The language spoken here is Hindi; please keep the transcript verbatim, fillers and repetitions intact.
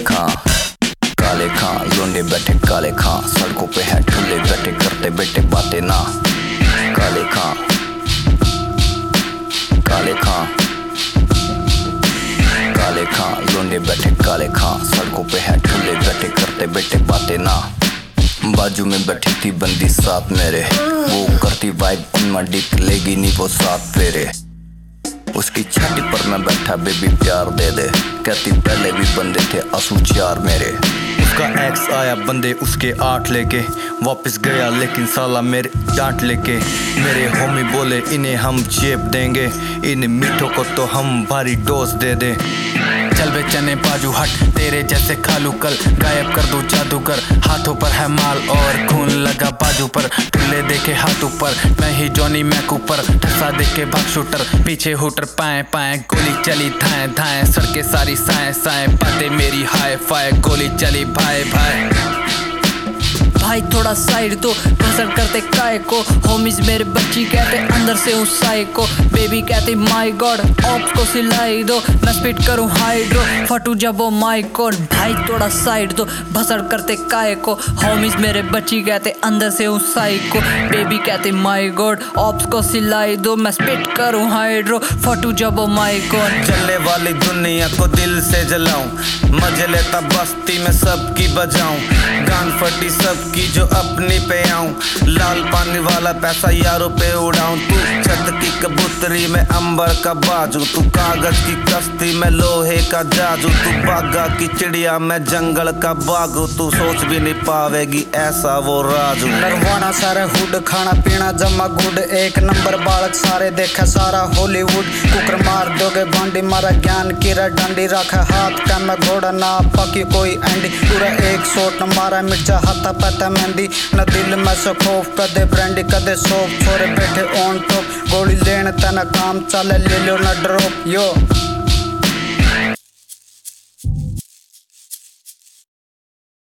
खां काले खां, लोंडे बैठे काले खां, सड़कों पे है ठुल्ले बैठे करते बैठे बातें ना। काले खां काले खां काले खां, लोंडे बैठे काले खां, सड़कों पे है ठुल्ले बैठे करते बैठे बातें ना। बाजू में बैठी थी बंदी साथ मेरे, वो करती वाइब उनमें डिक लेगी नहीं वो साथ फेरे। उसकी छाती पर मैं बैठा बेबी प्यार दे दे, कहती पहले भी बंदे थे आंसू चार मेरे। उसका एक्स आया बंदे उसके आठ लेके, वापस गया लेकिन साला मेरे डांट लेके। मेरे होमी बोले इन्हें हम चेप देंगे, इन मीठों को तो हम भारी डोज दे दे। चल बे चने बाजू हट, तेरे जैसे खालू कल गायब कर दो जादूगर। हाथों पर है माल और खून लगा बाजू पर, टुल्ले देखे हाथ ऊपर, मैं ही जॉनी मैक ऊपर। ठसा देखे भाग शूटर, पीछे हुटर पाए पाए, गोली चली थाए थाए, सड़के सारी साए साए, बातें मेरी हाय फाय, गोली चली भाई भाई। भाई थोड़ा साइड दो, पसंद करते काय को, होमीज मेरे बच्ची कहते अंदर से हूँ साइको। बेबी कहती माय गॉड ऑप्स को सिलाई दो, मैं स्पीड करूँ हाइड्रो फटू जब वो माइकोड। भाई थोड़ा साइड दो, भसड़ करते काय को, होमीज मेरे बच्ची कहते अंदर से हूँ साइको। बेबी कहती माय गॉड ऑप्स को सिलाई दो, मैं स्पीड करूँ हाइड्रो फटू जब वो माइकोड। चलने वाली दुनिया को दिल से जलाऊं, मजे लेता बस्ती में सबकी बजाऊं, गान फटी सब की जो अपनी पे आऊं, लाल पानी वाला पैसा यारों पे उड़ाऊं। तू छत की कबूतरी में अंबर का बाजू, तू कागज की कश्ती में लोहे का जाजू, तू बागा की चिड़िया में जंगल का बागू, तू सोच भी नहीं पावेगी ऐसा वो राजू। नरवाना सारे हुड, खाना पीना जमा गुड, एक नंबर बालक सारे देखा सारा हॉलीवुड। कुकर मार दोगे भांडी मारा ज्ञान की डंडी, रखा हाथ का मैं घोड़ा ना पकी कोई एंडी। पूरा एक शॉट न मारा मिर्चा हाथा पता मेहंदी, न दिल में से खौफ कदे ब्रांडी कदे सोप, छोरे बैठे ऑन टॉप, गोली लेन तना काम चले ले लो न ड्रॉप यो।